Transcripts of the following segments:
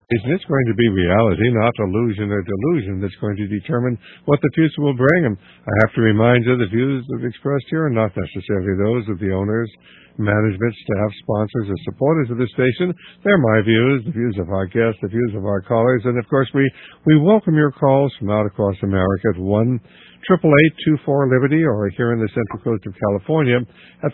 It's going to be reality, not illusion or delusion, that's going to determine what the future will bring. And I have to remind you, the views that are expressed here are not necessarily those of the owners, management, staff, sponsors, or supporters of the station. They're my views, the views of our guests, the views of our callers. And, of course, we welcome your calls from out across America at 1-888-24-LIBERTY, or here in the Central Coast of California at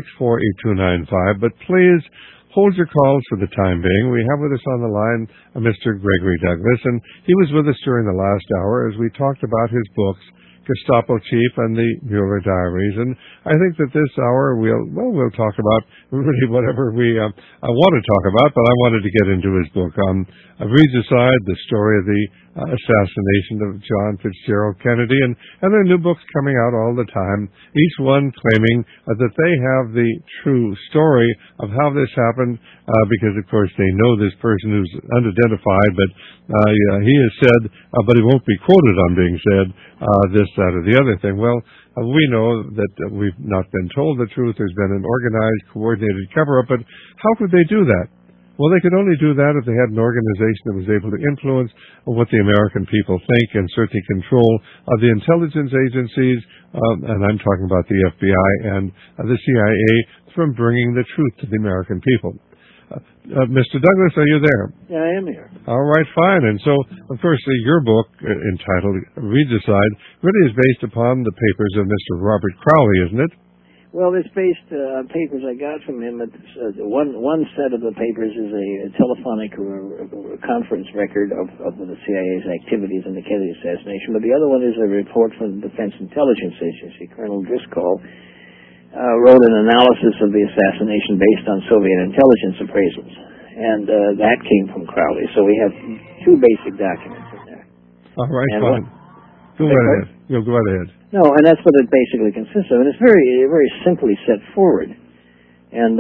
464-8295. But please hold your calls for the time being. We have with us on the line Mr. Gregory Douglas, and he was with us during the last hour as we talked about his books, Gestapo Chief and the Mueller Diaries. And I think that this hour we'll talk about really whatever we I want to talk about, but I wanted to get into his book. Regicide, the story of the assassination of John Fitzgerald Kennedy, and there are new books coming out all the time, each one claiming that they have the true story of how this happened, because, of course, they know this person who's unidentified, but he has said, but he won't be quoted on being said, this, that, or the other thing. Well, we know that we've not been told the truth. There's been an organized, coordinated cover-up, but how could they do that? Well, they could only do that if they had an organization that was able to influence what the American people think and certainly control the intelligence agencies, and I'm talking about the FBI and the CIA, from bringing the truth to the American people. Mr. Douglas, are you there? Yeah, I am here. All right, fine. And so, of course, your book, entitled Regicide, really is based upon the papers of Mr. Robert Crowley, isn't it? Well, it's based on papers I got from him. One set of the papers is a telephonic conference record of the CIA's activities in the Kennedy assassination, but the other one is a report from the Defense Intelligence Agency. Colonel Driscoll wrote an analysis of the assassination based on Soviet intelligence appraisals, and that came from Crowley. So we have two basic documents in there. All right, fine. Go right ahead. You'll go right ahead. No, and that's what it basically consists of, and it's very, very simply set forward. And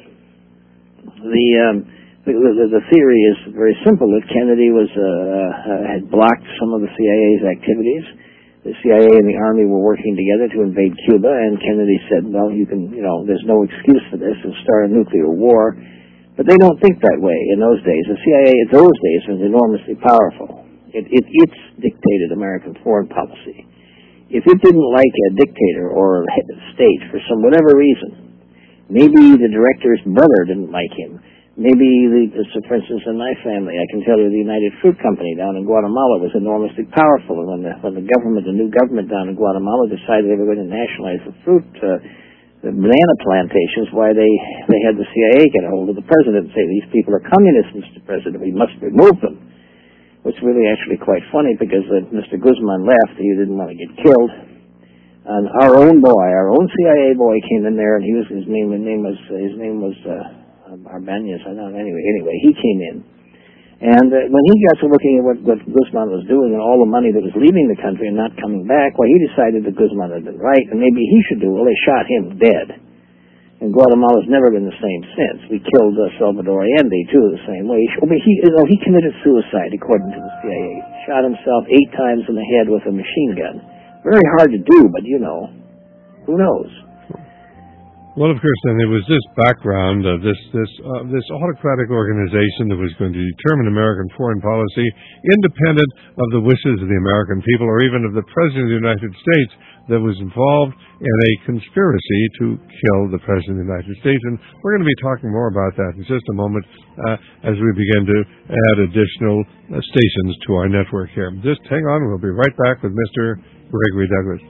the theory is very simple: that Kennedy had blocked some of the CIA's activities. The CIA and the Army were working together to invade Cuba, and Kennedy said, "Well, there's no excuse for this, and start a nuclear war." But they don't think that way in those days. The CIA in those days was enormously powerful. It dictated American foreign policy. If it didn't like a dictator or a head of state for whatever reason, maybe the director's brother didn't like him. Maybe, for instance, in my family, I can tell you the United Fruit Company down in Guatemala was enormously powerful. And when the new government down in Guatemala decided they were going to nationalize the banana plantations, why they had the CIA get a hold of the president and say, "These people are communists, Mr. President. We must remove them." Which really actually quite funny, because Mr. Guzman left. He didn't want to get killed. And our own CIA boy came in there, and his name was Arbanez. I don't know. Anyway, he came in. And when he got to looking at what Guzman was doing and all the money that was leaving the country and not coming back, well, he decided that Guzman had been right, and maybe he should do. Well, they shot him dead. And Guatemala's never been the same since. We killed Salvador Allende, too, the same way. He committed suicide, according to the CIA. Shot himself 8 times in the head with a machine gun. Very hard to do, but, who knows? Well, of course, then there was this background of this autocratic organization that was going to determine American foreign policy, independent of the wishes of the American people or even of the President of the United States, that was involved in a conspiracy to kill the President of the United States. And we're going to be talking more about that in just a moment as we begin to add additional stations to our network here. Just hang on. We'll be right back with Mr. Gregory Douglas.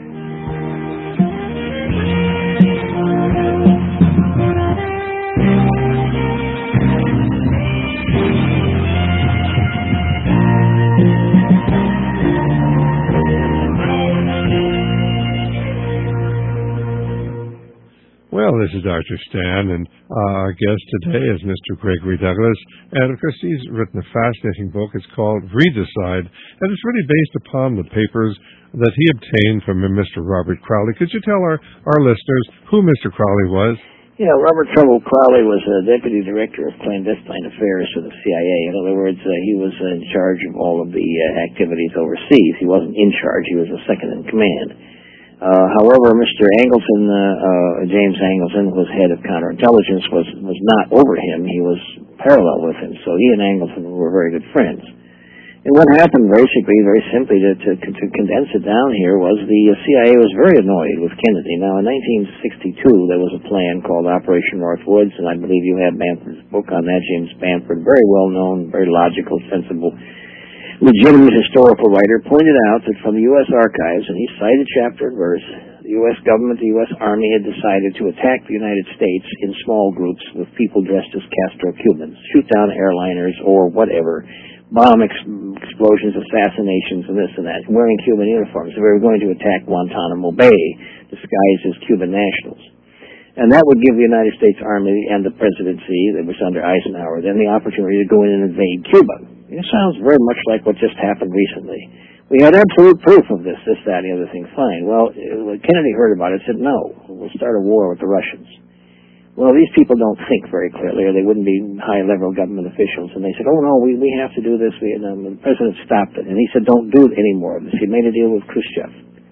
Well, this is Dr. Stan, and our guest today is Mr. Gregory Douglas. And, of course, he's written a fascinating book. It's called Regicide, and it's really based upon the papers that he obtained from Mr. Robert Crowley. Could you tell our listeners who Mr. Crowley was? Yeah, Robert Trumbull Crowley was a deputy director of clandestine affairs for the CIA. In other words, he was in charge of all of the activities overseas. He wasn't in charge. He was a second in command. However, Mr. Angleton, James Angleton, was head of counterintelligence, was not over him. He was parallel with him. So he and Angleton were very good friends. And what happened, basically, very simply, to condense it down here, was the CIA was very annoyed with Kennedy. Now, in 1962, there was a plan called Operation Northwoods, and I believe you have Bamford's book on that. James Bamford, very well known, very logical, sensible, legitimate historical writer, pointed out that from the U.S. archives, and he cited chapter and verse, the U.S. government, the U.S. Army had decided to attack the United States in small groups with people dressed as Castro-Cubans, shoot down airliners or whatever, bomb explosions, assassinations, and this and that, wearing Cuban uniforms. They were going to attack Guantanamo Bay, disguised as Cuban nationals. And that would give the United States Army and the presidency that was under Eisenhower then the opportunity to go in and invade Cuba. It sounds very much like what just happened recently. We had absolute proof of this, that, and the other thing. Fine. Well, when Kennedy heard about it, said, no, we'll start a war with the Russians. Well, these people don't think very clearly, or they wouldn't be high-level government officials. And they said, oh, no, we have to do this. The president stopped it. And he said, don't do any more of this. He made a deal with Khrushchev.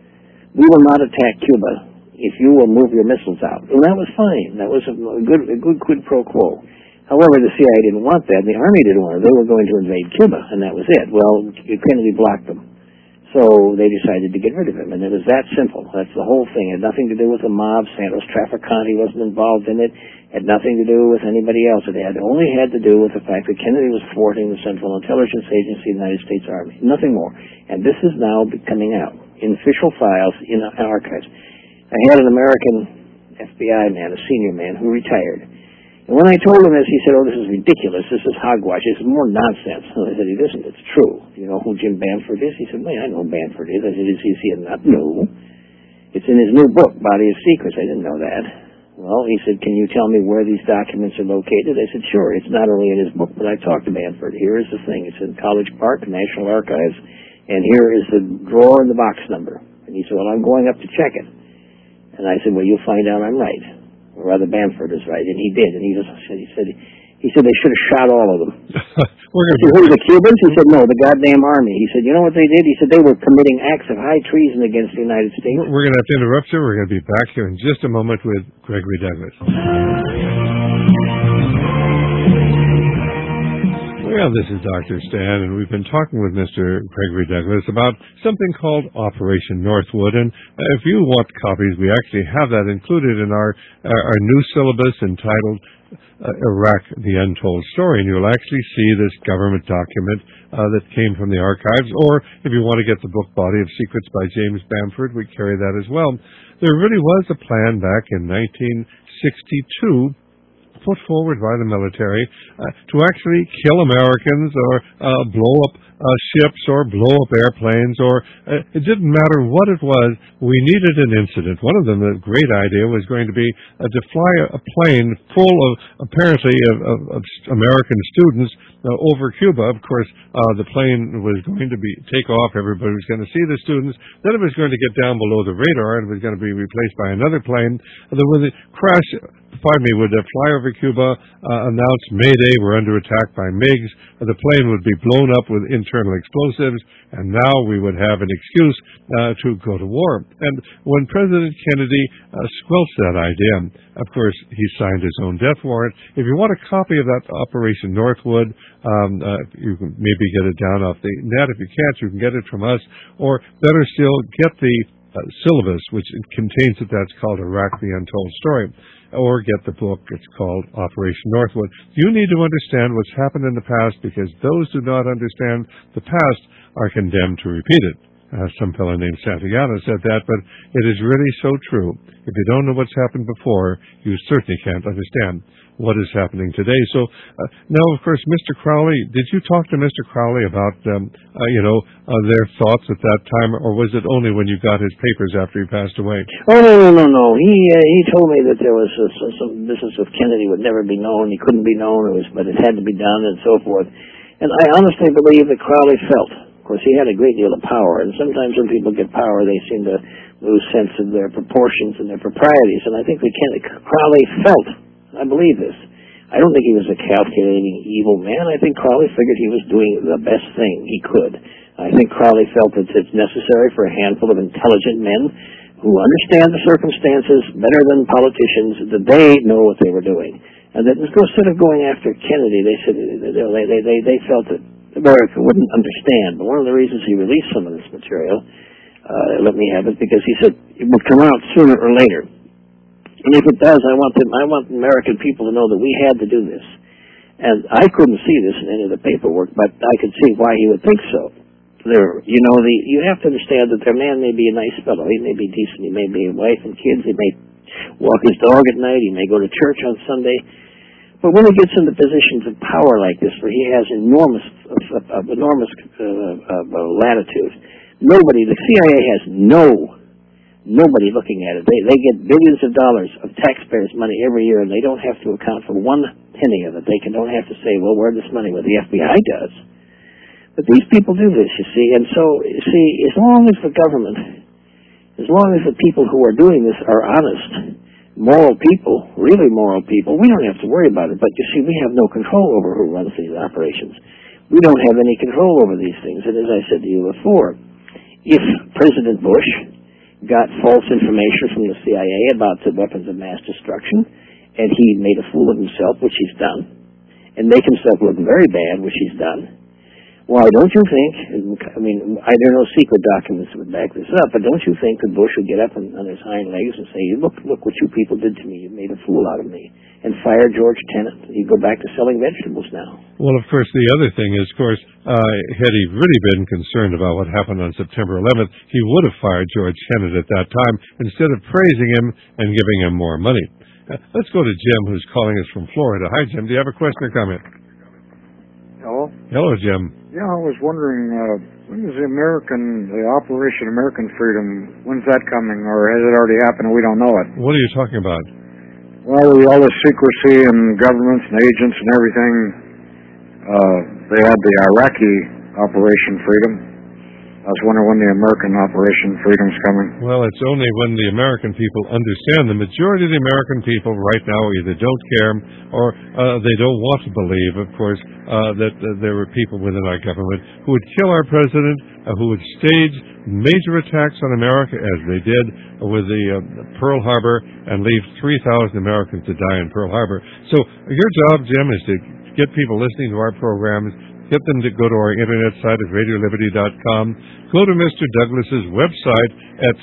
We will not attack Cuba if you will move your missiles out. And that was fine. That was a good quid pro quo. However, the CIA didn't want that, and the Army didn't want it. They were going to invade Cuba, and that was it. Well, Kennedy blocked them. So they decided to get rid of him, and it was that simple. That's the whole thing. It had nothing to do with the mob. Santos Trafficante wasn't involved in it. It had nothing to do with anybody else. It only had to do with the fact that Kennedy was thwarting the Central Intelligence Agency of the United States Army. Nothing more. And this is now coming out in official files in archives. I had an American FBI man, a senior man, who retired. And when I told him this, he said, oh, this is ridiculous. This is hogwash. This is more nonsense. And I said, it isn't. It's true. You know who Jim Bamford is? He said, I know who Bamford is. I said, is he not? No. It's in his new book, Body of Secrets. I didn't know that. Well, he said, can you tell me where these documents are located? I said, sure. It's not only in his book, but I talked to Bamford. Here is the thing. It's in College Park, National Archives. And here is the drawer and the box number. And he said, well, I'm going up to check it. And I said, well, you'll find out I'm right. Or rather, Bamford is right, and he did. And he said they should have shot all of them. Who, the Cubans? He said, no, the goddamn Army. He said, you know what they did? He said they were committing acts of high treason against the United States. We're going to have to interrupt you. We're going to be back here in just a moment with Gregory Douglas. Well, this is Dr. Stan, and we've been talking with Mr. Gregory Douglas about something called Operation Northwood. And if you want copies, we actually have that included in our new syllabus entitled Iraq, the Untold Story. And you'll actually see this government document that came from the archives. Or if you want to get the book Body of Secrets by James Bamford, we carry that as well. There really was a plan back in 1962 put forward by the military to actually kill Americans or blow up ships or blow up airplanes, or it didn't matter what it was. We needed an incident. One of them, the great idea, was going to be to fly a plane full of apparently of American students over Cuba. Of course, the plane was going to take off. Everybody was going to see the students. Then it was going to get down below the radar and it was going to be replaced by another plane. And then when it would fly over Cuba, announce Mayday, we're under attack by MiGs. The plane would be blown up with internal explosives, and now we would have an excuse to go to war. And when President Kennedy squelched that idea, of course, he signed his own death warrant. If you want a copy of that Operation Northwood, you can maybe get it down off the net. If you can't, you can get it from us. Or better still, get the syllabus, which contains it. That's called Iraq, the Untold Story. Or get the book. It's called Operation Northwood. You need to understand what's happened in the past, because those who do not understand the past are condemned to repeat it. Some fellow named Santayana said that, but it is really so true. If you don't know what's happened before, you certainly can't understand what is happening today. So now, of course, Mr. Crowley, did you talk to Mr. Crowley about, their thoughts at that time, or was it only when you got his papers after he passed away? Oh, no. He told me that there was some business with Kennedy would never be known. He couldn't be known, but it had to be done, and so forth. And I honestly believe that Crowley felt. Of course, he had a great deal of power, and sometimes when people get power, they seem to lose sense of their proportions and their proprieties. And I think that Crowley felt. I believe this. I don't think he was a calculating, evil man. I think Crowley figured he was doing the best thing he could. I think Crowley felt that it's necessary for a handful of intelligent men who understand the circumstances better than politicians, that they know what they were doing. And that instead of going after Kennedy, they said they felt that America wouldn't understand. But one of the reasons he released some of this material, let me have it, because he said it would come out sooner or later. And if it does, I want American people to know that we had to do this. And I couldn't see this in any of the paperwork, but I could see why he would think so. You have to understand that their man may be a nice fellow. He may be decent. He may be a wife and kids. He may walk his dog at night. He may go to church on Sunday. But when he gets into positions of power like this, where he has enormous latitude, the CIA has nobody looking at it. They get billions of dollars of taxpayers' money every year, and they don't have to account for one penny of it. They don't have to say, well, where'd this money? Well, the FBI does. But these people do this, you see. And so, as long as the government, as long as the people who are doing this are honest, moral people, really moral people, we don't have to worry about it. But you see, we have no control over who runs these operations. We don't have any control over these things. And as I said to you before, if President Bush got false information from the CIA about the weapons of mass destruction, and he made a fool of himself, which he's done, and make himself look very bad, which he's done, why, don't you think, there are no secret documents that would back this up, but don't you think that Bush would get up on his hind legs and say, look what you people did to me, you made a fool out of me, and fire George Tenet? He'd go back to selling vegetables now. Well, of course, the other thing is, had he really been concerned about what happened on September 11th, he would have fired George Tenet at that time instead of praising him and giving him more money. Let's go to Jim, who's calling us from Florida. Hi, Jim. Do you have a question or comment? Hello? Hello, Jim. Yeah, I was wondering, when is the Operation American Freedom, when's that coming, or has it already happened and we don't know it? What are you talking about? Well, all the secrecy and governments and agents and everything, they had the Iraqi Operation Freedom. I was wondering when the American Operation Freedom's coming. Well, it's only when the American people understand. The majority of the American people right now either don't care or they don't want to believe, of course, that there were people within our government who would kill our president, who would stage major attacks on America, as they did with the Pearl Harbor, and leave 3,000 Americans to die in Pearl Harbor. So your job, Jim, is to get people listening to our programs, get them to go to our internet site at radioliberty.com. Go to Mr. Douglas's website at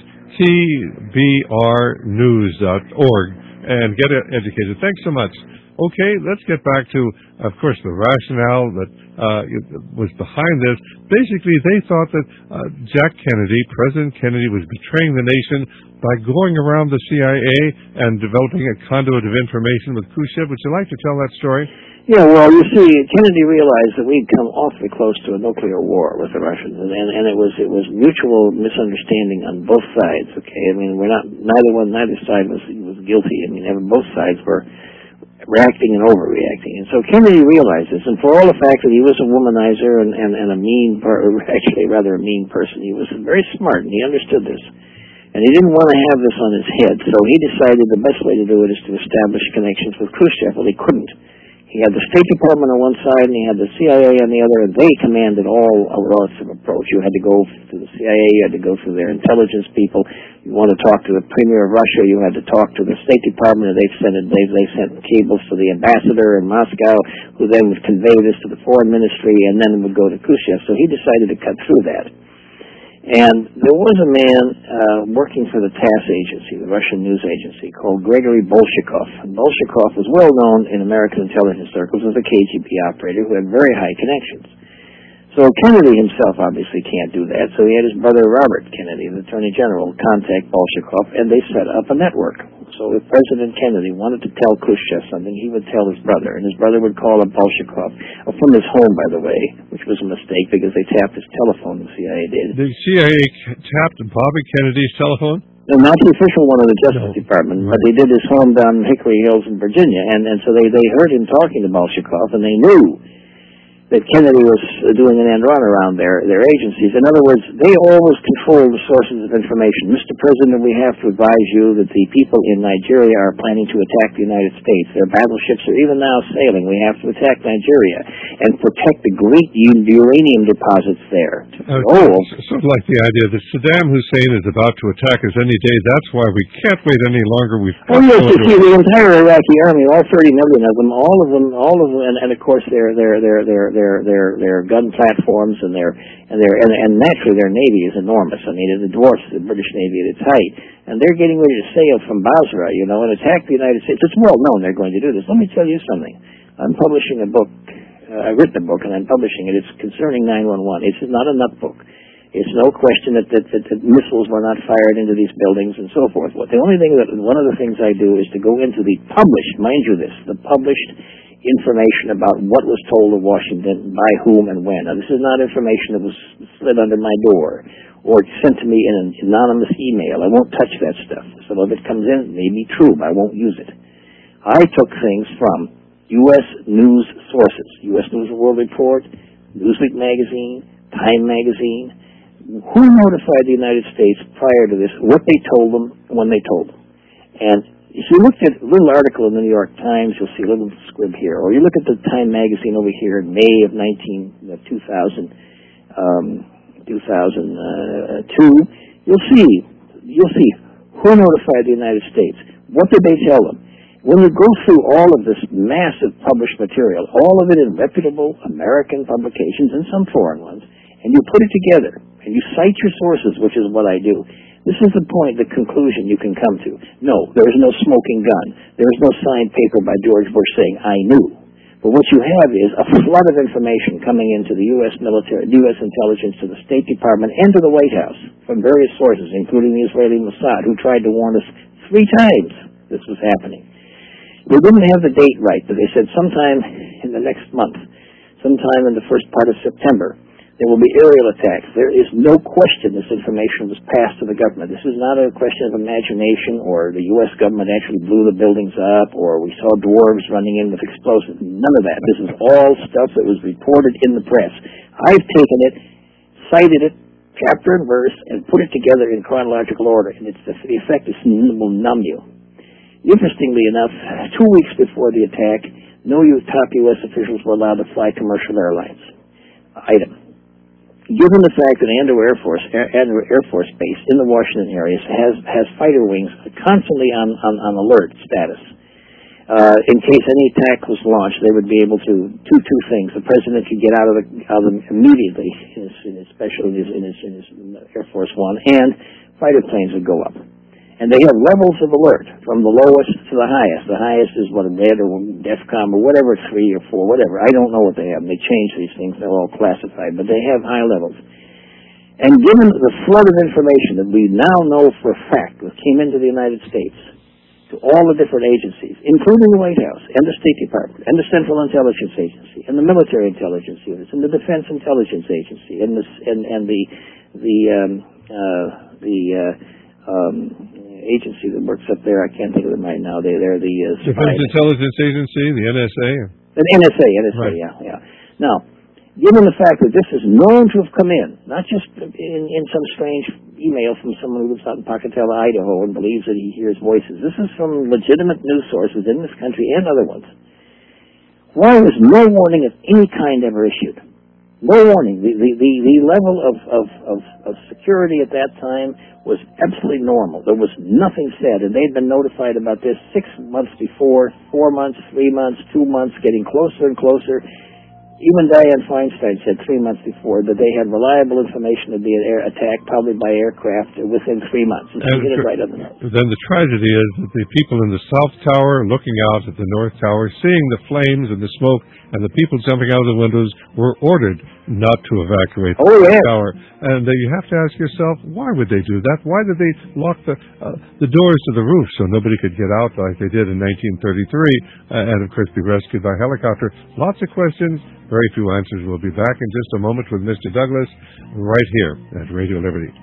tbrnews.org and get educated. Thanks so much. Okay, let's get back to, of course, the rationale that was behind this. Basically, they thought that President Kennedy, was betraying the nation by going around the CIA and developing a conduit of information with Khrushchev. Would you like to tell that story? Yeah, well, you see, Kennedy realized that we'd come awfully close to a nuclear war with the Russians, and it was mutual misunderstanding on both sides. Okay, neither side was guilty. Both sides were reacting and overreacting, and so Kennedy realized this. And for all the fact that he was a womanizer and a actually rather a mean person, he was very smart, and he understood this. And he didn't want to have this on his head, so he decided the best way to do it is to establish connections with Khrushchev. Well, he couldn't. He had the State Department on one side, and he had the CIA on the other, and they commanded all relative approach. You had to go to the CIA, you had to go through their intelligence people. You want to talk to the Premier of Russia, you had to talk to the State Department, and they sent cables to the ambassador in Moscow, who then would convey this to the Foreign Ministry, and then it would go to Khrushchev. So he decided to cut through that. And there was a man working for the TASS agency, the Russian news agency, called Gregory Bolshakov. And Bolshakov was well known in American intelligence circles as a KGB operator who had very high connections. So Kennedy himself obviously can't do that, so he had his brother Robert Kennedy, the Attorney General, contact Bolshakov, and they set up a network. So if President Kennedy wanted to tell Khrushchev something, he would tell his brother, and his brother would call up Bolshakov, from his home, by the way, which was a mistake because they tapped his telephone, the CIA did. The CIA tapped Bobby Kennedy's telephone? No, not the official one of the Justice Department, but they did his home down in Hickory Hills in Virginia, and so they heard him talking to Bolshakov, and they knew that Kennedy was doing an end run around their agencies. In other words, they always control the sources of information. Mr. President, we have to advise you that the people in Nigeria are planning to attack the United States. Their battleships are even now sailing. We have to attack Nigeria and protect the great uranium deposits there. Sort of like the idea that Saddam Hussein is about to attack us any day. That's why we can't wait any longer. Yes, you see, the entire Iraqi army, all 30 million of them, all of them, and of course their gun platforms and naturally their navy is enormous. I mean, it dwarfs the British Navy at its height, and they're getting ready to sail from Basra, and attack the United States. It's well known they're going to do this. Let me tell you something. I'm publishing a book. I've written a book and I'm publishing it. It's concerning 911. It's not a nut book. It's no question that missiles were not fired into these buildings and so forth. One of the things I do is to go into the published, mind you this, the published information about what was told of Washington, by whom and when. Now, this is not information that was slid under my door or sent to me in an anonymous email. I won't touch that stuff. Some of it comes in, it may be true, but I won't use it. I took things from U.S. news sources, U.S. News and World Report, Newsweek magazine, Time magazine. Who notified the United States prior to this, what they told them, when they told them. And if you look at a little article in the New York Times, you'll see a little squib here. Or you look at the Time magazine over here in May of 2002, you'll see who notified the United States. What did they tell them? When you go through all of this massive published material, all of it in reputable American publications and some foreign ones, and you put it together, and you cite your sources, which is what I do, this is the point, the conclusion you can come to. No, there is no smoking gun. There is no signed paper by George Bush saying, I knew. But what you have is a flood of information coming into the U.S. military, U.S. intelligence, to the State Department, and to the White House from various sources, including the Israeli Mossad, who tried to warn us 3 times this was happening. We didn't have the date right, but they said sometime in the next month, sometime in the first part of September, there will be aerial attacks. There is no question this information was passed to the government. This is not a question of imagination or the U.S. government actually blew the buildings up or we saw dwarves running in with explosives. None of that. This is all stuff that was reported in the press. I've taken it, cited it, chapter and verse, and put it together in chronological order, and the effect will numb you. Interestingly enough, 2 weeks before the attack, no top U.S. officials were allowed to fly commercial airlines. Item. Given the fact that Andrew Air Force Base in the Washington area has fighter wings constantly on alert status, in case any attack was launched, they would be able to do 2 things. The president could get out of them immediately, especially in his Air Force One, and fighter planes would go up. And they have levels of alert from the lowest to the highest. The highest is what, a red or DEFCON or whatever, 3 or 4, whatever. I don't know what they have. They change these things. They're all classified. But they have high levels. And given the flood of information that we now know for a fact that came into the United States to all the different agencies, including the White House and the State Department and the Central Intelligence Agency and the Military Intelligence Units and the Defense Intelligence Agency and agency that works up there. I can't think of them right now. They're the Defense Intelligence Agency, the NSA. The NSA, right. Yeah. Now, given the fact that this is known to have come in, not just in some strange email from someone who lives out in Pocatello, Idaho, and believes that he hears voices. This is from legitimate news sources in this country and other ones. Why was no warning of any kind ever issued? No warning. The level of security at that time was absolutely normal. There was nothing said, and they'd been notified about this 6 months before, 4 months, 3 months, 2 months, getting closer and closer. Even Dianne Feinstein said 3 months before that they had reliable information of the attack, probably by aircraft, within 3 months. And she hit it right on the nose. Then the tragedy is that the people in the South Tower looking out at the North Tower, seeing the flames and the smoke, and the people jumping out of the windows were ordered not to evacuate the tower. And you have to ask yourself, why would they do that? Why did they lock the doors to the roof so nobody could get out like they did in 1933 and, of course, be rescued by helicopter? Lots of questions, very few answers. We'll be back in just a moment with Mr. Douglas right here at Radio Liberty.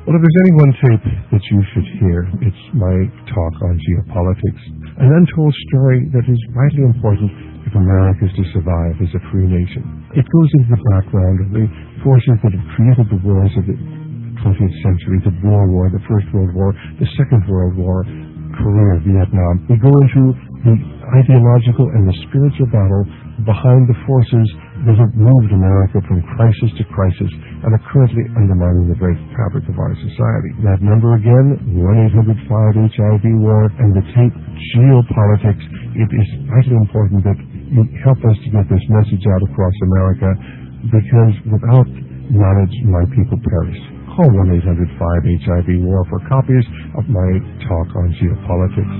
Well, if there's any one tape that you should hear, it's my talk on geopolitics, an untold story that is vitally important if America is to survive as a free nation. It goes into the background of the forces that have created the wars of the 20th century, the Boer War, the First World War, the Second World War, Korea, Vietnam. We go into the ideological and the spiritual battle behind the forces that have moved America from crisis to crisis and are currently undermining the very fabric of our society. That number again, 1-800-5-HIV-WAR, and the tape Geopolitics. It is vitally important that you help us to get this message out across America, because without knowledge, my people perish. Call 1-800-5-HIV-WAR for copies of my talk on geopolitics.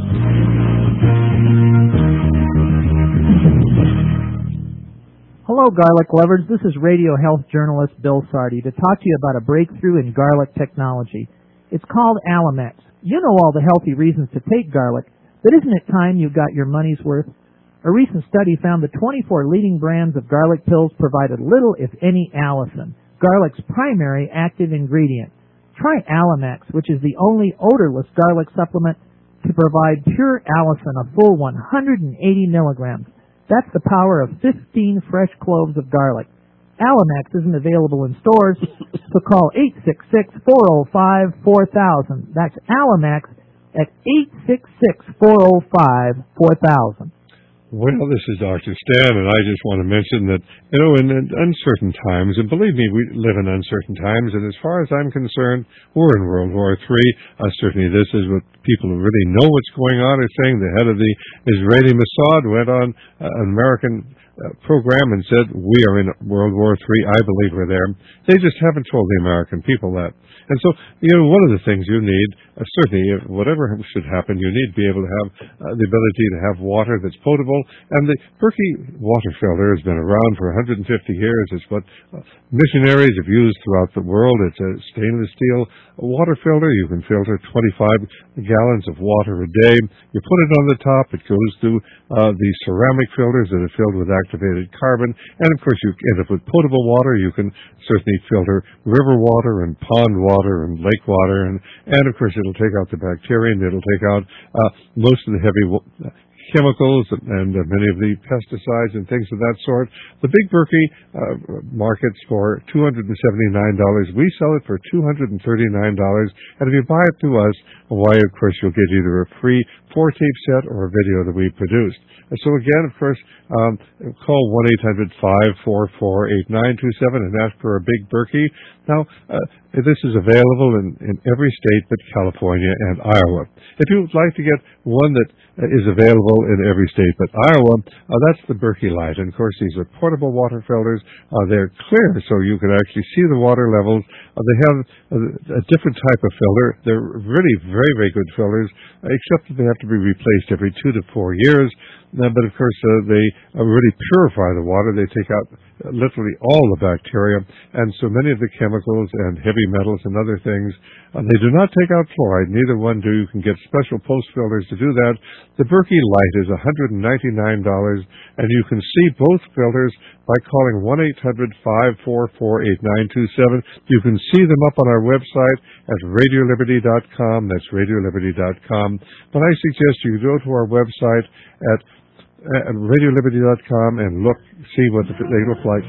Hello, garlic lovers. This is radio health journalist Bill Sardi to talk to you about a breakthrough in garlic technology. It's called Alamex. You know all the healthy reasons to take garlic, but isn't it time you got your money's worth? A recent study found the 24 leading brands of garlic pills provided little, if any, allicin, garlic's primary active ingredient. Try Alamex, which is the only odorless garlic supplement to provide pure allicin, a full 180 milligrams. That's the power of 15 fresh cloves of garlic. Alamex isn't available in stores, so call 866-405-4000. That's Alamex at 866-405-4000. Well, this is Dr. Stan, and I just want to mention that, in uncertain times, and believe me, we live in uncertain times, and as far as I'm concerned, we're in World War III. Certainly this is what people who really know what's going on are saying. The head of the Israeli Mossad went on an American program and said, we are in World War III. I believe we're there. They just haven't told the American people that. And so, one of the things you need, certainly, whatever should happen, you need to be able to have the ability to have water that's potable. And the Berkey water filter has been around for 150 years. It's what missionaries have used throughout the world. It's a stainless steel water filter. You can filter 25 gallons of water a day. You put it on the top. It goes through the ceramic filters that are filled with activated carbon. And, of course, you end up with potable water. You can certainly filter river water and pond water and lake water. And of course, it'll take out the bacteria, and it'll take out most of the heavy chemicals and many of the pesticides and things of that sort. The Big Berkey markets for $279. We sell it for $239. And if you buy it through us, why, of course, you'll get either a free 4-tape set or a video that we produced. And so again, of course, call 1-800-544-8927 and ask for a Big Berkey. Now, this is available in every state but California and Iowa. If you would like to get one that is available in every state but Iowa, that's the Berkey Light. And of course, these are portable water filters. They're clear, so you can actually see the water levels. They have a different type of filter. They're really very, very good filters, except that they have to be replaced every 2 to 4 years. But of course, they really purify the water. They take out literally all the bacteria and so many of the chemicals and heavy metals and other things. They do not take out fluoride. Neither one do. You can get special post filters to do that. The Berkey Light is $199, and you can see both filters by calling 1-800-544-8927. You can see them up on our website at radioliberty.com. That's radioliberty.com. But I suggest you go to our website at radioliberty.com and see what they look like.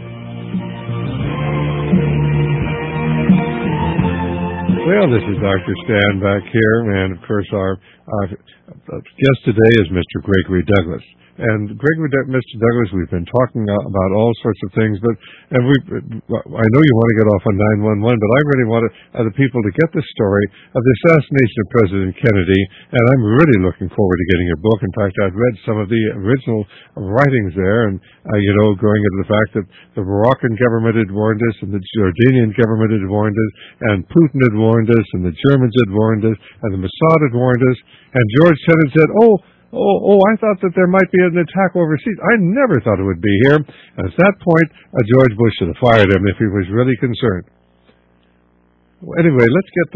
Well, this is Dr. Stan back here, and of course our guest today is Mr. Gregory Douglas. And Mr. Douglas, we've been talking about all sorts of things, I know you want to get off on 911, but I really want the people to get the story of the assassination of President Kennedy, and I'm really looking forward to getting your book. In fact, I've read some of the original writings there, and going into the fact that the Moroccan government had warned us, and the Jordanian government had warned us, and Putin had warned us, and the Germans had warned us, and the Mossad had warned us, and George Tenet said, I thought that there might be an attack overseas. I never thought it would be here. And at that point, George Bush should have fired him if he was really concerned. Well, anyway, let's get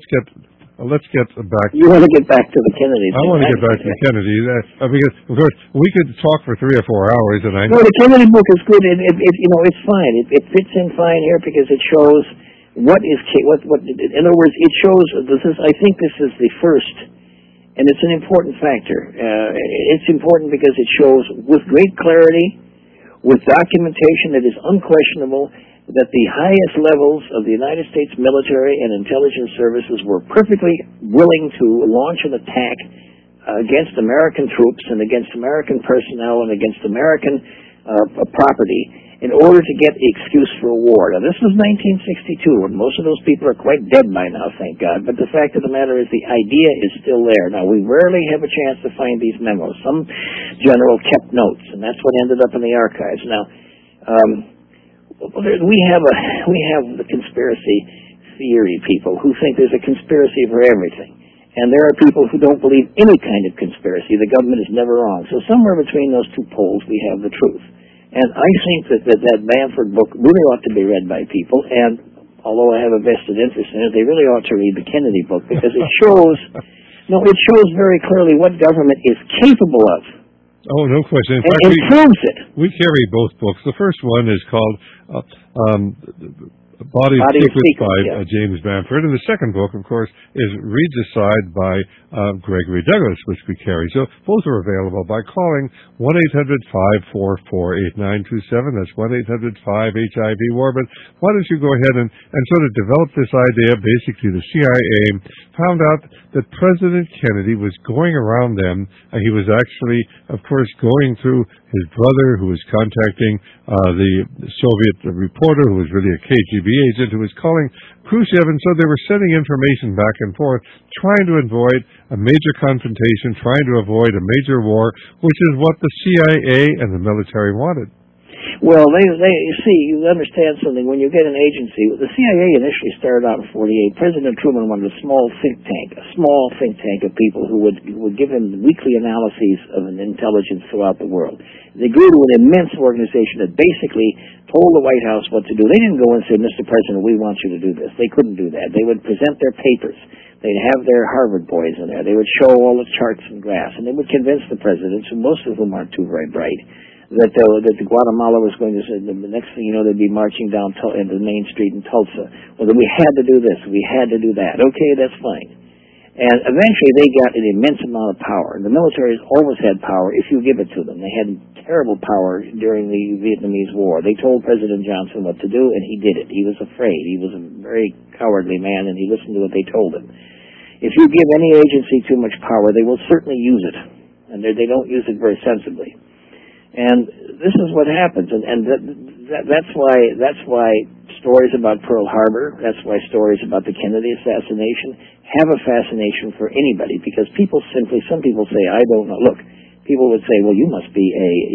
back. You want to get back to the Kennedys? I want to get back to the Kennedys because, of course, we could talk for 3 or 4 hours, and I know the Kennedy book is good. It's fine. It fits in fine here because it shows In other words, it shows, I think this is the first, and it's an important factor. It's important because it shows with great clarity, with documentation that is unquestionable, that the highest levels of the United States military and intelligence services were perfectly willing to launch an attack against American troops and against American personnel and against American property in order to get the excuse for a war. Now, this was 1962, and most of those people are quite dead by now, thank God. But the fact of the matter is the idea is still there. Now, we rarely have a chance to find these memos. Some general kept notes, and that's what ended up in the archives. Now, we have the conspiracy theory people who think there's a conspiracy for everything. And there are people who don't believe any kind of conspiracy. The government is never wrong. So somewhere between those two poles, we have the truth. And I think that Bamford book really ought to be read by people, and although I have a vested interest in it, they really ought to read the Kennedy book, because it shows very clearly what government is capable of. Oh, no question. In fact, and proves it. We carry both books. The first one is called Body of Secrets by James Bamford, and the second book, of course, is Regicide by Gregory Douglas, which we carry. So both are available by calling 1-800-544-8927. That's 1-800-5-HIV-WAR. But why don't you go ahead and sort of develop this idea? Basically, the CIA found out that President Kennedy was going around them. He was actually, of course, going through his brother, who was contacting the Soviet reporter, who was really a KGB agent, who was calling Khrushchev, and so they were sending information back and forth, trying to avoid a major confrontation, trying to avoid a major war, which is what the CIA and the military wanted. Well, you see, you understand something. When you get an agency, the CIA initially started out in 1948. President Truman wanted a small think tank of people who would give him weekly analyses of an intelligence throughout the world. They grew to an immense organization that basically told the White House what to do. They didn't go and say, Mr. President, we want you to do this. They couldn't do that. They would present their papers. They'd have their Harvard boys in there. They would show all the charts and graphs, and they would convince the presidents, who most of whom aren't too very bright, that Guatemala was going to say, the next thing you know, they'd be marching down into the main street in Tulsa. Well, then we had to do this, we had to do that. Okay, that's fine. And eventually they got an immense amount of power. The military has always had power if you give it to them. They had terrible power during the Vietnamese War. They told President Johnson what to do, and he did it. He was afraid. He was a very cowardly man, and he listened to what they told him. If you give any agency too much power, they will certainly use it. And they don't use it very sensibly. And this is what happens, and that's why stories about Pearl Harbor, that's why stories about the Kennedy assassination have a fascination for anybody, because some people say, I don't know. Look, people would say, well, you must be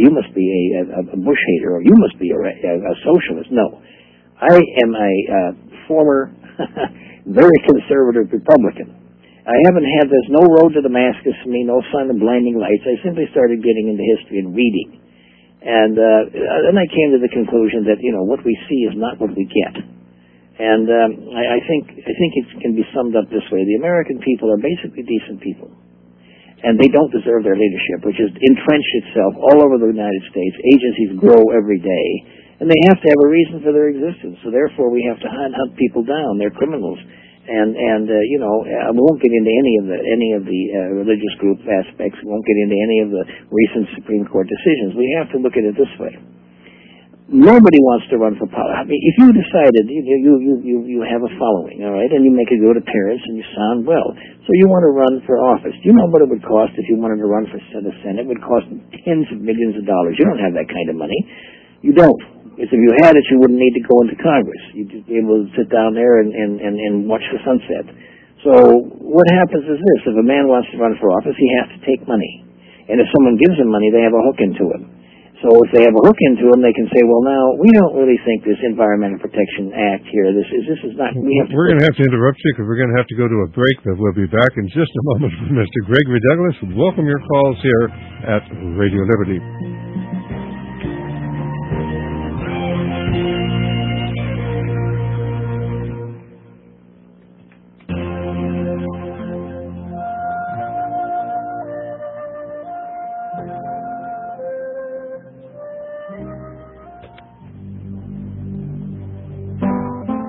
a Bush hater, or you must be a socialist. No, I am a former, very conservative Republican. There's no road to Damascus for me, no sign of blinding lights. I simply started getting into history and reading. And then I came to the conclusion that, what we see is not what we get. And I think it can be summed up this way. The American people are basically decent people. And they don't deserve their leadership, which has entrenched itself all over the United States. Agencies grow every day. And they have to have a reason for their existence. So therefore we have to hunt people down. They're criminals. And I won't get into any of the religious group aspects. We won't get into any of the recent Supreme Court decisions. We have to look at it this way. Nobody wants to run for politics. I mean, if you decided you have a following, all right, and you make a good appearance and you sound well, so you want to run for office. Do you know what it would cost if you wanted to run for the Senate? It would cost tens of millions of dollars. You don't have that kind of money. You don't. If you had it, you wouldn't need to go into Congress. You'd just be able to sit down there and watch the sunset. So what happens is this. If a man wants to run for office, he has to take money. And if someone gives him money, they have a hook into him. So if they have a hook into him, they can say, well, now, we don't really think this Environmental Protection Act here, this is not... We're going to have to interrupt you because we're going to have to go to a break, but we'll be back in just a moment with Mr. Gregory Douglas. Welcome your calls here at Radio Liberty.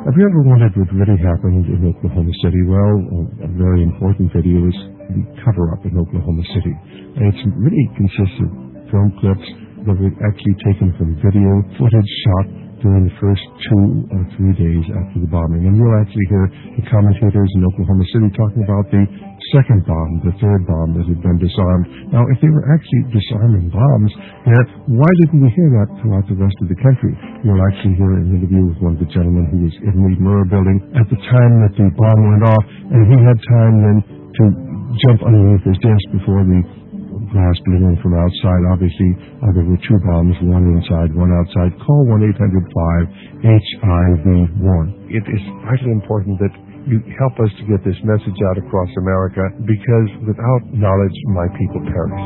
Have you ever wondered what really happened in Oklahoma City? Well, a very important video is the cover-up in Oklahoma City. And it really consists of film clips that were actually taken from video footage shot during the first 2 or 3 days after the bombing. And you'll actually hear the commentators in Oklahoma City talking about the second bomb, the third bomb that had been disarmed. Now, if they were actually disarming bombs there, why didn't we hear that throughout the rest of the country? You'll actually hear an interview with one of the gentlemen who was in the Murrah building at the time that the bomb went off, and he had time then to jump underneath his desk before the blast blew in from outside. Obviously, there were 2 bombs, one inside, one outside. Call 1-800-5-HIV-WARN. It is vitally important that you help us to get this message out across America, because without knowledge, my people perish.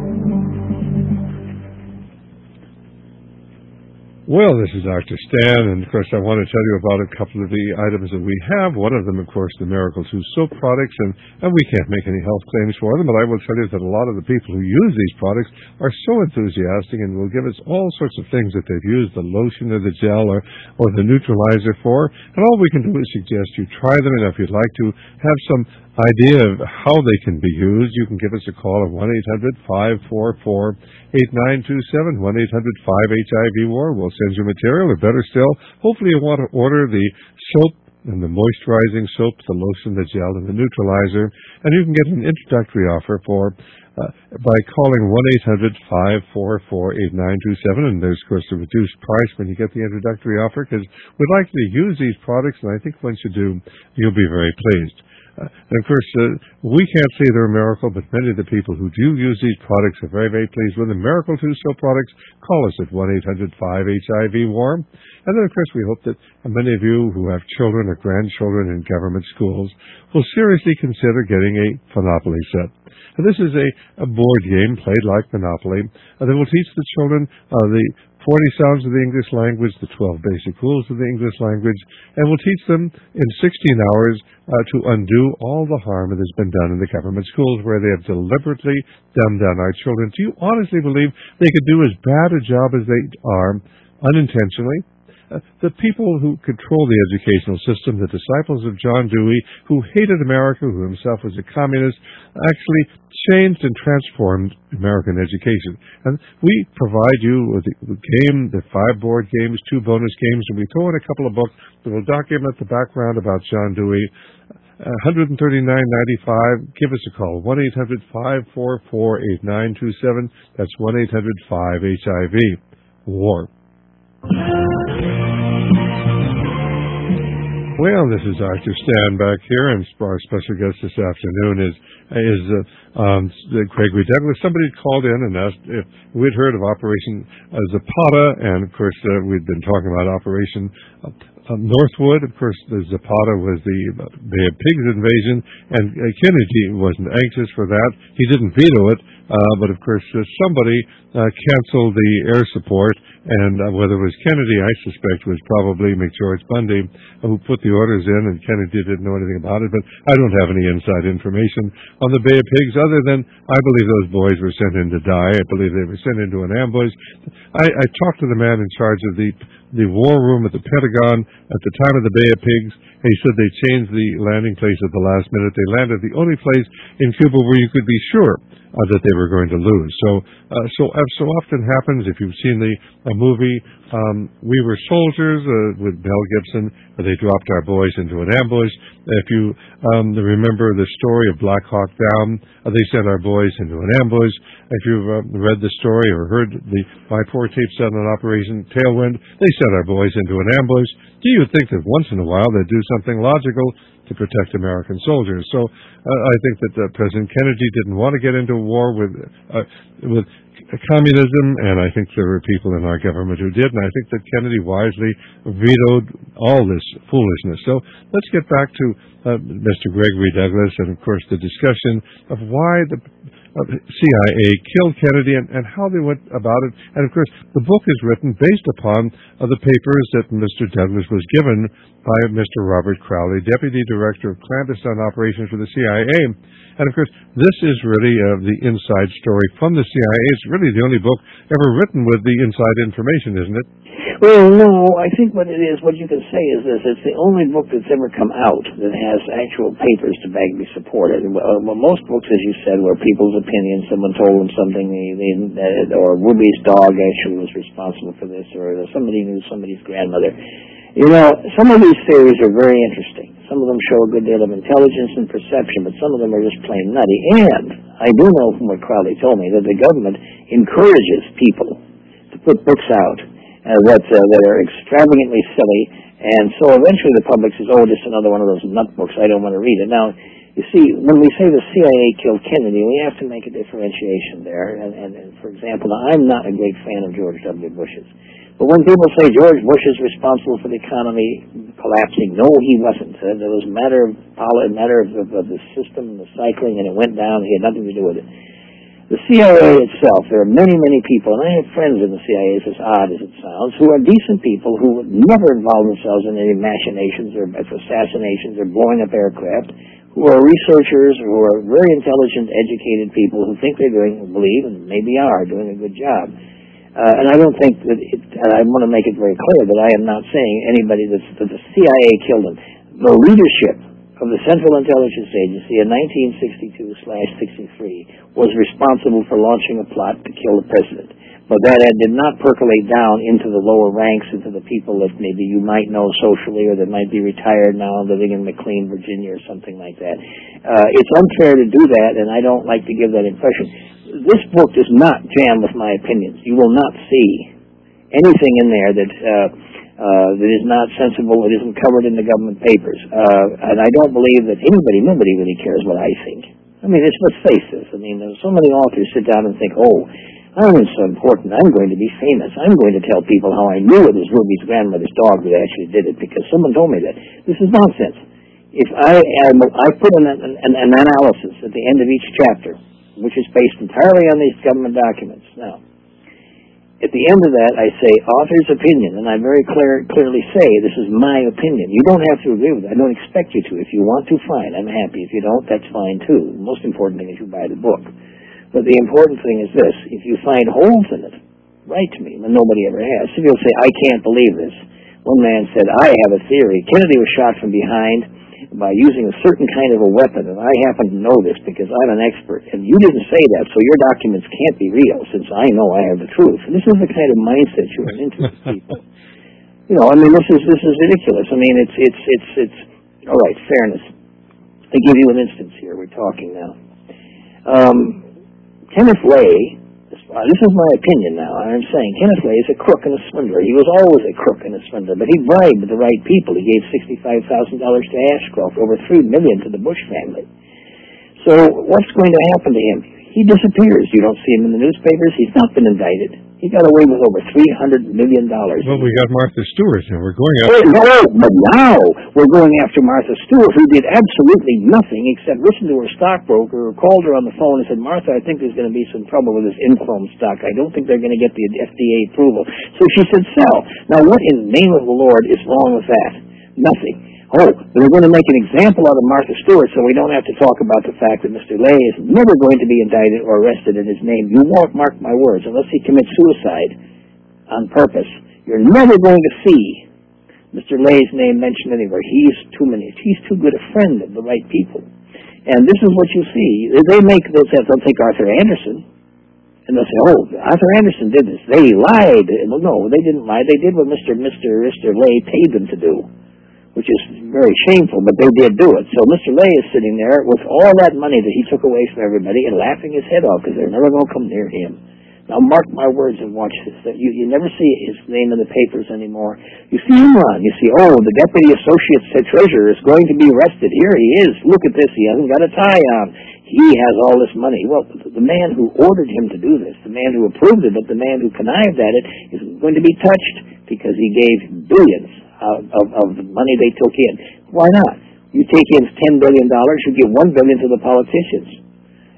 Well, this is Dr. Stan, and of course I want to tell you about a couple of the items that we have. One of them, of course, the Miracle 2 soap products, and we can't make any health claims for them, but I will tell you that a lot of the people who use these products are so enthusiastic and will give us all sorts of things that they've used, the lotion or the gel or the neutralizer for, and all we can do is suggest you try them, and if you'd like to have some idea of how they can be used, you can give us a call at 1-800-544-8927, 1-800-5HIV-WAR. We'll send you material, or better still, hopefully you want to order the soap and the moisturizing soap, the lotion, the gel, and the neutralizer, and you can get an introductory offer by calling 1-800-544-8927, and there's, of course, a reduced price when you get the introductory offer, because we'd like to use these products, and I think once you do, you'll be very pleased. And of course, we can't say they're a miracle, but many of the people who do use these products are very, very pleased with them. Miracle 2 soap products, call us at 1-800-5HIV-WARN. And then, of course, we hope that many of you who have children or grandchildren in government schools will seriously consider getting a Monopoly set. And this is a board game played like Monopoly that will teach the children the 40 sounds of the English language, the 12 basic rules of the English language, and will teach them in 16 hours to undo all the harm that has been done in the government schools where they have deliberately dumbed down our children. Do you honestly believe they could do as bad a job as they are unintentionally? The people who control the educational system, the disciples of John Dewey, who hated America, who himself was a communist, actually changed and transformed American education. And we provide you with the game, the 5 board games, 2 bonus games, and we throw in a couple of books that will document the background about John Dewey. $139.95. Give us a call. 1-800-544-8927. That's 1-800-5HIV-WAR. Well, this is Dr. Stan back here, and our special guest this afternoon is Gregory Douglas. Somebody called in and asked if we'd heard of Operation Zapata, and of course we'd been talking about Operation Northwood. Of course, the Zapata was the Bay of Pigs invasion, and Kennedy wasn't anxious for that. He didn't veto it, but of course somebody canceled the air support, and whether it was Kennedy, I suspect was probably McGeorge Bundy, who put the orders in, and Kennedy didn't know anything about it, but I don't have any inside information on the Bay of Pigs, other than I believe those boys were sent in to die. I believe they were sent into an ambush. I talked to the man in charge of the war room at the Pentagon at the time of the Bay of Pigs, and he said they changed the landing place at the last minute. They landed the only place in Cuba where you could be sure that they were going to lose. So often happens, if you've seen the movie We Were Soldiers with Mel Gibson, they dropped our boys into an ambush. If you remember the story of Black Hawk Down, they sent our boys into an ambush. If you've read the story or heard my 4 tapes on Operation Tailwind, they sent our boys into an ambush. Do you think that once in a while they'd do something logical to protect American soldiers? So I think that President Kennedy didn't want to get into war with communism, and I think there were people in our government who did, and I think that Kennedy wisely vetoed all this foolishness. So let's get back to Mr. Gregory Douglas and, of course, the discussion of why CIA killed Kennedy and how they went about it. And, of course, the book is written based upon the papers that Mr. Douglas was given by Mr. Robert Crowley, Deputy Director of Clandestine Operations for the CIA. And, of course, this is really the inside story from the CIA. It's really the only book ever written with the inside information, isn't it? Well, no, I think what it is, what you can say is this: it's the only book that's ever come out that has actual papers to vaguely support it. Well, most books, as you said, were people's opinions. Someone told them something, or Ruby's dog actually was responsible for this, or somebody knew somebody's grandmother. You know, some of these theories are very interesting. Some of them show a good deal of intelligence and perception, but some of them are just plain nutty. And I do know from what Crowley told me that the government encourages people to put books out that are extravagantly silly, and so eventually the public says, oh, just another one of those nut books, I don't want to read it. Now, you see, when we say the CIA killed Kennedy, we have to make a differentiation there. And for example, now, I'm not a great fan of George W. Bush's. But when people say George Bush is responsible for the economy collapsing, no, he wasn't. There was a matter of the system, the cycling, and it went down. He had nothing to do with it. The CIA itself, there are many, many people, and I have friends in the CIA, as odd as it sounds, who are decent people who would never involve themselves in any machinations or assassinations or blowing up aircraft, who are researchers, who are very intelligent, educated people who think they're believe, and maybe are, doing a good job. And I don't think that I want to make it very clear that I am not saying anybody that the CIA killed him. The leadership of the Central Intelligence Agency in 1962/63 was responsible for launching a plot to kill the president. But that did not percolate down into the lower ranks, into the people that maybe you might know socially or that might be retired now living in McLean, Virginia or something like that. It's unfair to do that, and I don't like to give that impression. This book does not jam with my opinions. You will not see anything in there that is not sensible, that isn't covered in the government papers. And I don't believe that nobody really cares what I think. I mean, let's face this. I mean, so many authors sit down and think, oh, I'm so important. I'm going to be famous. I'm going to tell people how I knew it was Ruby's grandmother's dog that actually did it because someone told me that. This is nonsense. If I put an analysis at the end of each chapter, which is based entirely on these government documents. Now, at the end of that, I say author's opinion, and I very clearly say this is my opinion. You don't have to agree with it. I don't expect you to. If you want to, fine. I'm happy. If you don't, that's fine too. The most important thing is you buy the book. But the important thing is this. If you find holes in it, write to me, and nobody ever has. Some people say, I can't believe this. One man said, I have a theory. Kennedy was shot from behind by using a certain kind of a weapon, and I happen to know this because I'm an expert, and you didn't say that, so your documents can't be real, since I know I have the truth. And this is the kind of mindset you run into with people. You know, I mean, this is ridiculous. I mean, it's all right, fairness. I give you an instance here. We're talking now. Kenneth Lay, this is my opinion now, I'm saying Kenneth Lay is a crook and a swindler. He was always a crook and a swindler, but he bribed the right people. He gave $65,000 to Ashcroft, over $3 million to the Bush family. So what's going to happen to him? He disappears. You don't see him in the newspapers. He's not been indicted. He got away with over $300 million. Well, we got Martha Stewart, and we're going after... But now we're going after Martha Stewart, who did absolutely nothing except listen to her stockbroker, who called her on the phone and said, Martha, I think there's going to be some trouble with this Inchrome stock. I don't think they're going to get the FDA approval. So she said, sell. Now, what in the name of the Lord is wrong with that? Nothing. Oh, they're going to make an example out of Martha Stewart, so we don't have to talk about the fact that Mr. Lay is never going to be indicted or arrested in his name. You won't, mark my words, unless he commits suicide on purpose. You're never going to see Mr. Lay's name mentioned anywhere. He's too good a friend of the right people. And this is what you see. They make this, they'll take Arthur Anderson, and they'll say, oh, Arthur Anderson did this. They lied. Well, no, they didn't lie. They did what Mr. Lay paid them to do, which is very shameful, but they did do it. So Mr. Lay is sitting there with all that money that he took away from everybody and laughing his head off because they're never going to come near him. Now, mark my words and watch this. That you never see his name in the papers anymore. You see Enron. You see, oh, the Deputy Associate Treasurer is going to be arrested. Here he is. Look at this. He hasn't got a tie on. He has all this money. Well, the man who ordered him to do this, the man who approved it, the man who connived at it, is going to be touched because he gave billions of the money they took in. Why not? You take in $10 billion, you give $1 billion to the politicians.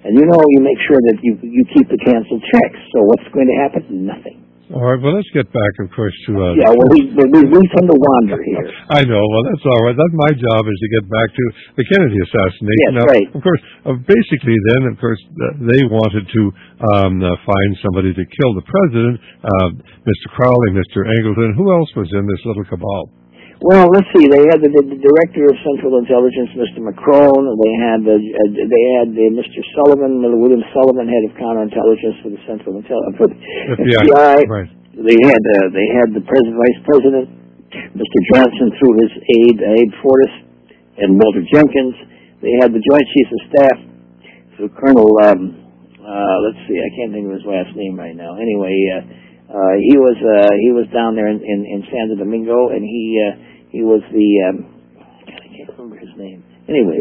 And you make sure that you keep the canceled checks. So what's going to happen? Nothing. All right, well, let's get back, of course, to... we tend to wander here. I know, well, that's all right. That's my job, is to get back to the Kennedy assassination. Yes, now, right. Of course, basically then, of course, they wanted to find somebody to kill the president, Mr. Crowley, Mr. Angleton. Who else was in this little cabal? Well, let's see. They had the director of Central Intelligence, Mr. McCrone. They had Mr. Sullivan, William Sullivan, head of counterintelligence for the Central Intelligence FBI. Right. They had the vice president, Mr. Johnson, through his aide Fortas, and Walter Jenkins. They had the Joint Chiefs of Staff through Colonel. Let's see. I can't think of his last name right now. Anyway. He was down there in Santo Domingo, and he was the I can't remember his name. Anyway,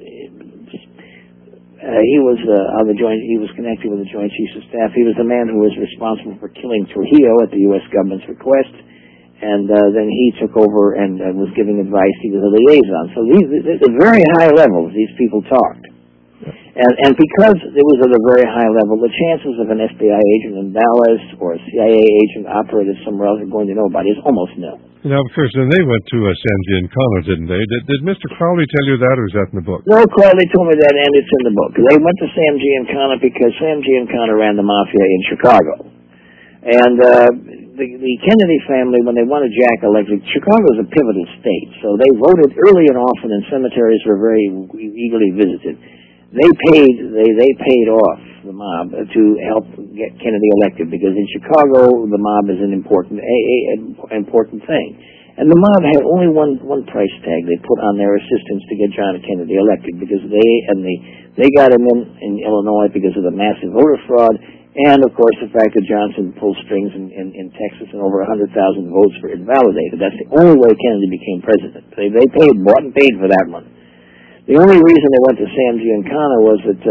he was on the joint. He was connected with the Joint Chiefs of Staff. He was the man who was responsible for killing Trujillo at the U.S. government's request, and then he took over and was giving advice. He was a liaison. So at a very high level, these people talked. And because it was at a very high level, the chances of an FBI agent in Dallas or a CIA agent operated somewhere else are going to know about it is almost nil. Now, of course, then they went to San Giancana, didn't they? Did Mr. Crowley tell you that, or is that in the book? No, Crowley told me that, and it's in the book. They went to Sam Giancana because Sam Giancana ran the mafia in Chicago. And the Kennedy family, when they wanted Jack elected, Chicago is a pivotal state, so they voted early and often, and cemeteries were very eagerly visited. They paid off the mob to help get Kennedy elected, because in Chicago the mob is an important thing, and the mob had only one price tag they put on their assistance to get John Kennedy elected, because they got him in Illinois because of the massive voter fraud, and of course the fact that Johnson pulled strings in Texas and over 100,000 votes were invalidated. That's the only way Kennedy became president. They bought and paid for that one. The only reason they went to Sam Giancana was that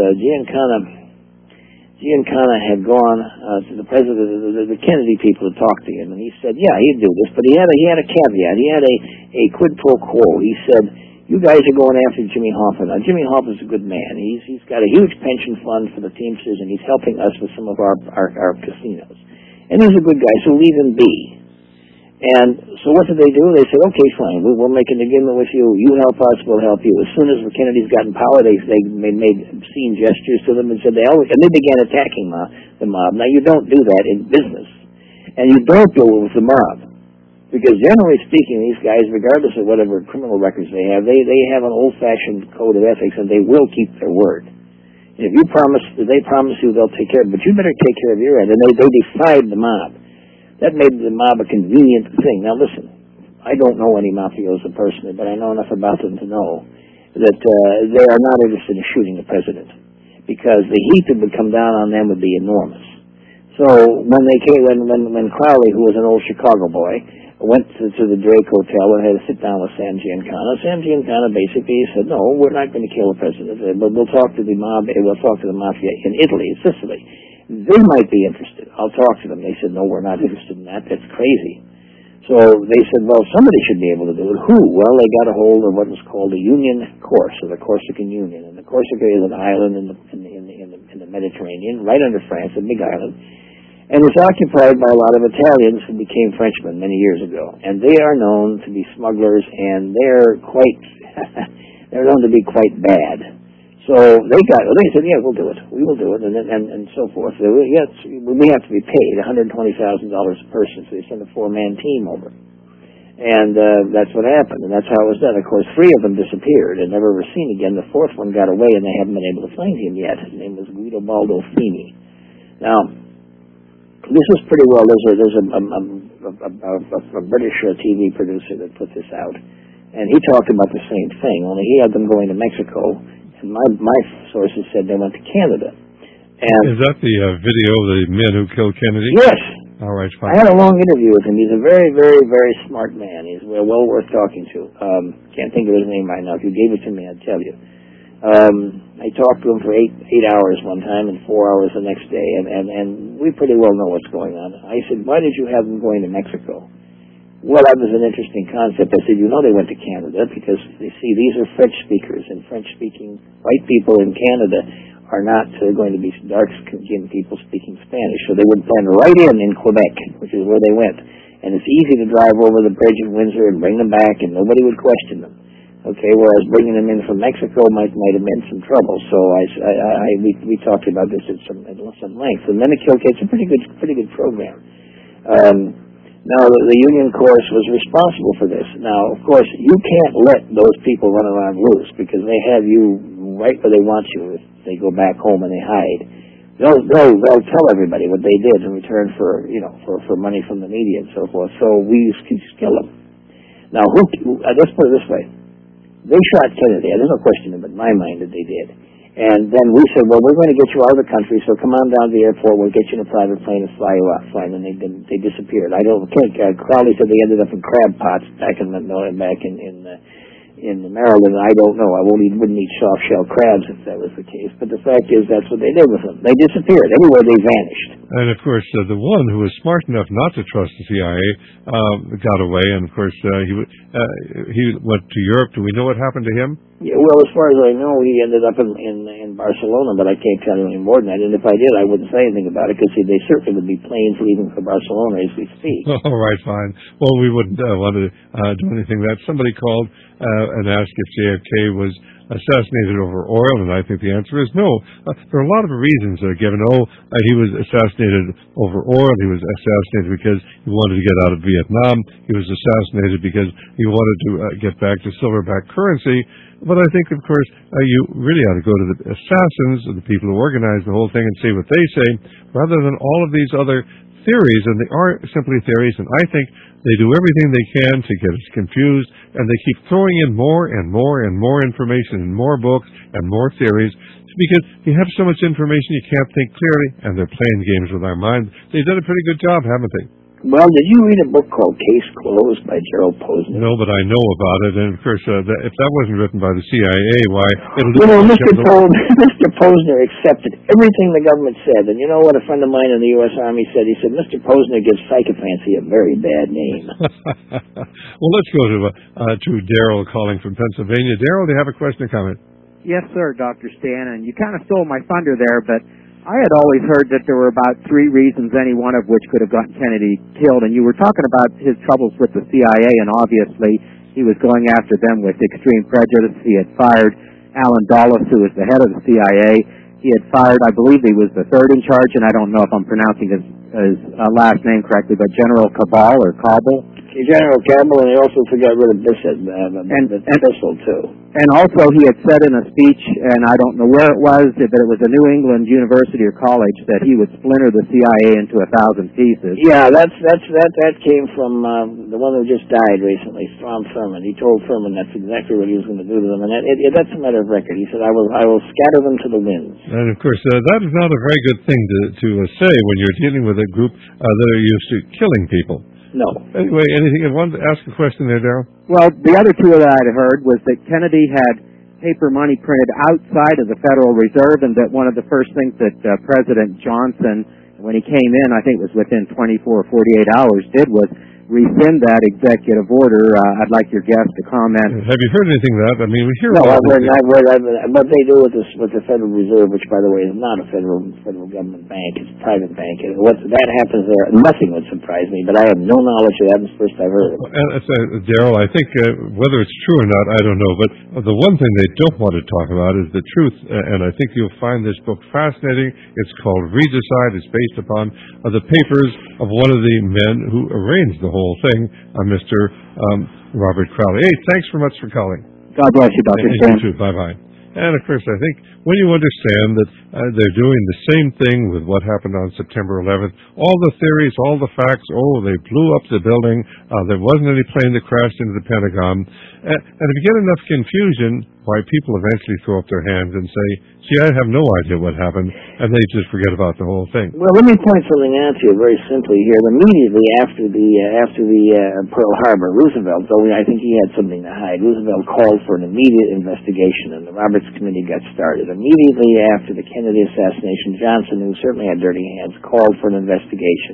Giancana had gone to the president, the Kennedy people, to talk to him, and he said, yeah, he'd do this, but he had a caveat. He had a quid pro quo. He said, you guys are going after Jimmy Hoffa. Now, Jimmy Hoffa's a good man. He's got a huge pension fund for the Teamsters, and he's helping us with some of our casinos. And he's a good guy, so leave him be. And so what did they do? They said, okay, fine, we'll make an agreement with you. You help us, we'll help you. As soon as the Kennedys got in power, they made obscene gestures to them and said and they began attacking the mob. Now, you don't do that in business. And you don't do it with the mob. Because generally speaking, these guys, regardless of whatever criminal records they have an old-fashioned code of ethics, and they will keep their word. And if they promise you they'll take care of it, but you better take care of your end. And they defied the mob. That made the mob a convenient thing. Now listen, I don't know any mafioso personally, but I know enough about them to know that they are not interested in shooting the president, because the heat that would come down on them would be enormous. So when Crowley, who was an old Chicago boy, went to the Drake Hotel and had to sit down with Sam Giancana basically said, no, we're not going to kill the president, but we'll talk to the mob, we'll talk to the mafia in Italy, Sicily. They might be interested. I'll talk to them. They said, no, we're not interested in that. That's crazy. So they said, well, somebody should be able to do it. Who? Well, they got a hold of what was called the Union Course, or the Corsican Union. And the Corsica is an island in the Mediterranean, right under France, a big island. And it's occupied by a lot of Italians who became Frenchmen many years ago. And they are known to be smugglers, and they're known to be quite bad. So they said, yeah, we'll do it. We will do it, and so forth. Yes, we have to be paid $120,000 a person, so they sent a 4-man team over. And that's what happened, and that's how it was done. Of course, 3 of them disappeared and never were seen again. The 4th one got away, and they haven't been able to find him yet. His name was Guido Baldo Fini. Now, this was pretty well. There's a British TV producer that put this out, and he talked about the same thing, only he had them going to Mexico. And my sources said they went to Canada. And is that the video of the men who killed Kennedy? Yes. All right, fine. I had a long interview with him. He's a very, very, very smart man. He's well worth talking to. Can't think of his name right now. If you gave it to me, I'd tell you. I talked to him for 8 hours one time and 4 hours the next day, and we pretty well know what's going on. I said, why did you have them going to Mexico? Well, that was an interesting concept. I said, they went to Canada because, you see, these are French speakers, and French-speaking white people in Canada are not going to be dark-skinned people speaking Spanish. So they would land right in Quebec, which is where they went. And it's easy to drive over the bridge in Windsor and bring them back, and nobody would question them. Okay, whereas bringing them in from Mexico might have meant some trouble. So we talked about this at some length. The Menokill case is a pretty good program. Now, the Union Course was responsible for this. Now, of course, you can't let those people run around loose because they have you right where they want you if they go back home and they hide. They'll tell everybody what they did in return for money from the media and so forth. So we just kill them. Now, let's put it this way: they shot Kennedy. There's no question in my mind that they did. And then we said, well, we're going to get you out of the country, so come on down to the airport. We'll get you in a private plane and fly you out. Fine, and they disappeared. I don't think Crowley said they ended up in crab pots back in Maryland. I don't know. I wouldn't eat soft shell crabs if that was the case. But the fact is, that's what they did with them. They disappeared. Everywhere they vanished. And of course, the one who was smart enough not to trust the CIA got away. And of course, he went to Europe. Do we know what happened to him? Yeah, well, as far as I know, he ended up in Barcelona, but I can't tell you any more than that. And if I did, I wouldn't say anything about it because they certainly would be planes leaving for Barcelona as we speak. All right, fine. Well, we wouldn't want to do anything like that. Somebody called and asked if JFK was assassinated over oil, and I think the answer is no. There are a lot of reasons given. He was assassinated over oil. He was assassinated because he wanted to get out of Vietnam. He was assassinated because he wanted to get back to silverback currency. But I think, of course, you really ought to go to the assassins, the people who organized the whole thing, and see what they say, rather than all of these other theories, and they are simply theories, and I think they do everything they can to get us confused, and they keep throwing in more and more and more information and more books and more theories, because you have so much information you can't think clearly, and they're playing games with our minds. They've done a pretty good job, haven't they? Well, did you read a book called Case Closed by Gerald Posner? No, but I know about it, and of course, if that wasn't written by the CIA, why, it'll do... Mr. Posner accepted everything the government said, and you know what a friend of mine in the U.S. Army said? He said, Mr. Posner gives psychophancy a very bad name. Well, let's go to Darrell calling from Pennsylvania. Darrell, do you have a question or comment? Yes, sir, Dr. Stan, and you kind of stole my thunder there, but I had always heard that there were about 3 reasons, any one of which could have gotten Kennedy killed, and you were talking about his troubles with the CIA, and obviously he was going after them with extreme prejudice. He had fired Alan Dulles, who was the head of the CIA. He had fired, I believe he was the third in charge, and I don't know if I'm pronouncing his last name correctly, but General Cabal or Cabal. General Campbell, and he also got rid of Bissell, Bissell too. And also he had said in a speech, and I don't know where it was, but it was a New England university or college, that he would splinter the CIA into 1,000 pieces. Yeah, that came from the one who just died recently, Strom Thurmond. He told Thurmond that's exactly what he was going to do to them, and that's a matter of record. He said, I will scatter them to the winds. And of course, that is not a very good thing to say when you're dealing with a group that are used to killing people. No. Anyway, anything you wanted to ask a question there, Darrell? Well, the other two that I'd heard was that Kennedy had paper money printed outside of the Federal Reserve, and that one of the first things that President Johnson, when he came in, I think it was within 24 or 48 hours, did was rescind that executive order. I'd like your guest to comment. Have you heard anything of that? I mean, we hear... No, what they do with the Federal Reserve, which, by the way, is not a federal government bank, it's a private bank. What that happens there, nothing would surprise me, but I have no knowledge of that. It's the first I've heard of it. Darrell, I think whether it's true or not, I don't know, but the one thing they don't want to talk about is the truth, and I think you'll find this book fascinating. It's called Regicide. It's based upon the papers of one of the men who arranged the whole thing, Mr. Robert Crowley. Hey, thanks very much for calling. God bless you, Dr. Stan. You too. Bye-bye. And, of course, I think when you understand that they're doing the same thing with what happened on September 11th, all the theories, all the facts, they blew up the building, there wasn't any plane that crashed into the Pentagon, and if you get enough confusion, why people eventually throw up their hands and say, gee, I have no idea what happened, and they just forget about the whole thing. Well, let me point something out to you very simply here. Immediately after the Pearl Harbor, Roosevelt, though I think he had something to hide, Roosevelt called for an immediate investigation, and the Roberts Committee got started. Immediately after the Kennedy assassination, Johnson, who certainly had dirty hands, called for an investigation.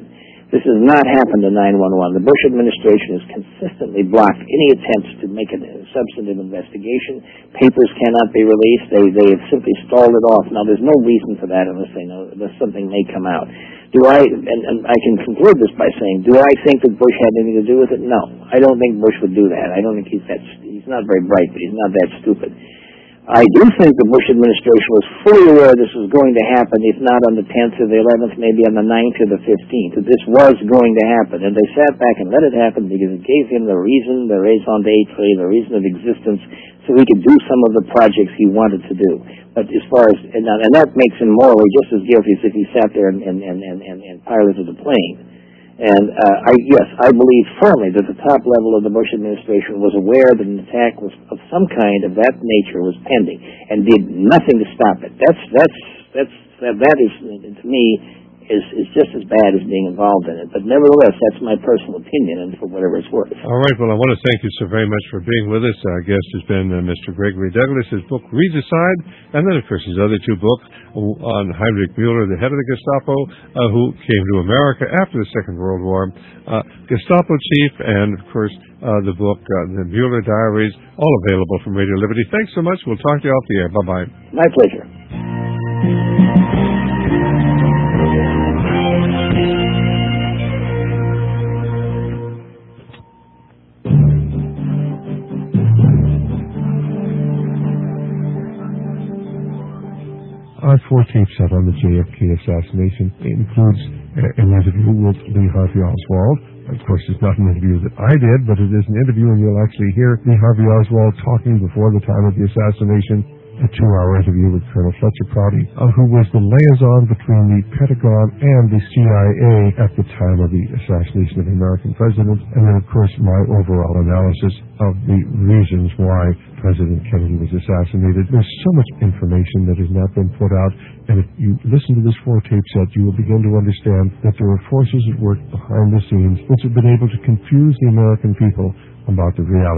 This has not happened to 911. The Bush administration has consistently blocked any attempts to make a substantive investigation. Papers cannot be released. They have simply stalled it off. Now, there's no reason for that unless something may come out. And I can conclude this by saying, do I think that Bush had anything to do with it? No. I don't think Bush would do that. I don't think he's not very bright, but he's not that stupid. I do think the Bush administration was fully aware this was going to happen, if not on the 10th or the 11th, maybe on the 9th or the 15th, that this was going to happen. And they sat back and let it happen because it gave him the reason, the raison d'etre, the reason of existence, so he could do some of the projects he wanted to do. But as far as, and that makes him morally just as guilty as if he sat there and piloted a plane. And I believe firmly that the top level of the Bush administration was aware that an attack was of some kind of that nature was pending and did nothing to stop it. That is to me is just as bad as being involved in it. But nevertheless, that's my personal opinion, and for whatever it's worth. All right. Well, I want to thank you so very much for being with us. Our guest has been Mr. Gregory Douglas. His book, Regicide, and then, of course, his other two books on Heinrich Müller, the head of the Gestapo, who came to America after the Second World War, Gestapo chief, and, of course, the book, The Müller Diaries, all available from Radio Liberty. Thanks so much. We'll talk to you off the air. Bye-bye. My pleasure. Our four tape set on the JFK assassination includes an interview with Lee Harvey Oswald. Of course, it's not an interview that I did, but it is an interview, and you'll actually hear Lee Harvey Oswald talking before the time of the assassination. A 2-hour interview with Colonel Fletcher Prouty, who was the liaison between the Pentagon and the CIA at the time of the assassination of the American president, and then, of course, my overall analysis of the reasons why President Kennedy was assassinated. There's so much information that has not been put out, and if you listen to this 4-tape set, you will begin to understand that there are forces at work behind the scenes which have been able to confuse the American people about the reality